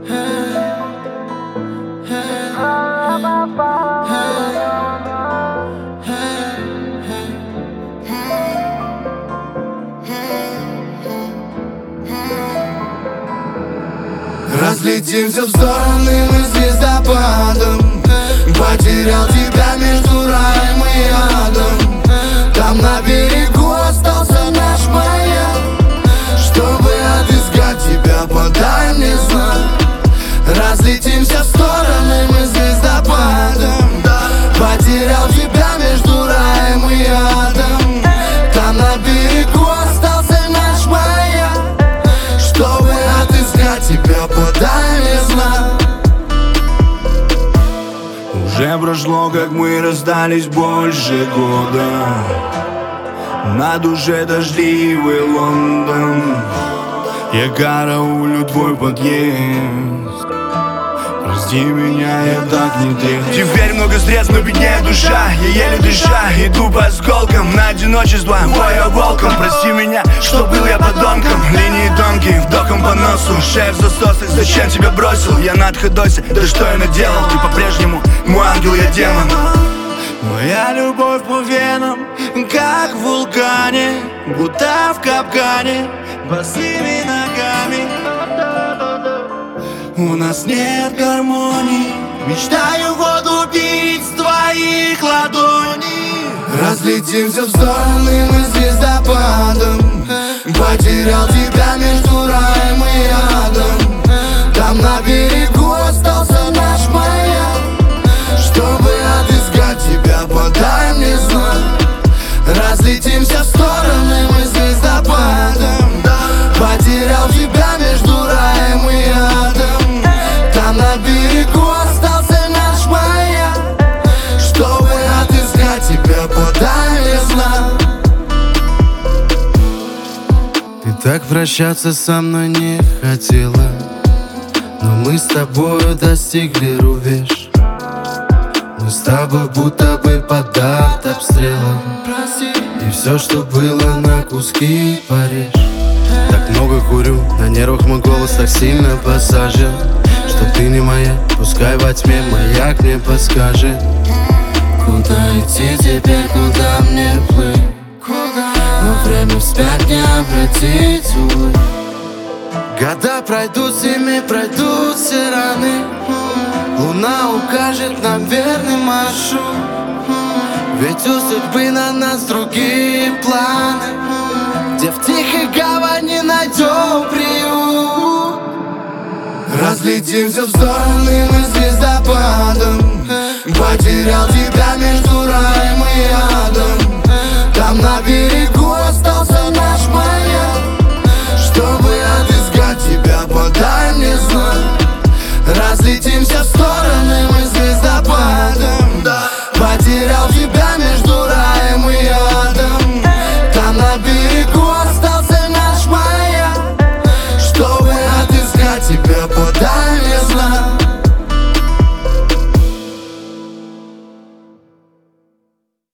Разлетимся в стороны мы звездопадом. Потерял тебя между раем и адом. Там на берегу остался наш маяк. Чтобы отыскать тебя, подай мне знак. Разлетимся в стороны мы звездопадом. Потерял тебя между раем и адом. Там на берегу остался наш маяк. Чтобы отыскать тебя, подай мне знак. Уже прошло, как мы расстались, больше года. На душе дождливый Лондон. Я караулю твой подъезд. Прости меня, я так не трезв. Теперь много средств, но беднее душа. Я еле дыша, иду по осколкам. На одиночество, бою волком. Прости меня, что был я подонком. Линии тонкие, вдохом по носу. Шеф засосок, зачем тебя бросил? Я на отходосе, да что я наделал? Ты по-прежнему мой ангел, я демон. Моя любовь по венам, как в вулкане, будто в капкане, босыми ногами. У нас нет гармонии. Мечтаю воду пить с твоих ладоней. Разлетимся в стороны мы звездопадом. Потерял тебя между раем и адом. Там на берегу остался наш маяк. Чтобы отыскать тебя, подай мне знак. Разлетимся в стороны мы звездопадом. Потерял тебя между раем и адом. Там на берегу остался наш маяк. Чтобы отыскать тебя, подай мне знак. Ты так прощаться со мной не хотела, но мы с тобою достигли рубеж. Мы с тобой будто бы под артобстрелом. И все, что было, на куски порежь. Так много курю, на нервах мой голос так сильно посажен. Что ты не моя, пускай во тьме маяк мне подскажет. Куда идти теперь, куда мне плыть? Но время вспять не обратить, увы. Года пройдут, зимы пройдут все раны. Луна укажет нам верный маршрут. Ведь у судьбы на нас другие планы, где в тихой гавани найдем приют. Разлетимся в стороны мы звездопадом. Потерял тебя между раем и адом. Там на берегу остался наш маяк. Чтобы отыскать тебя, подай мне знак. Разлетимся в стороны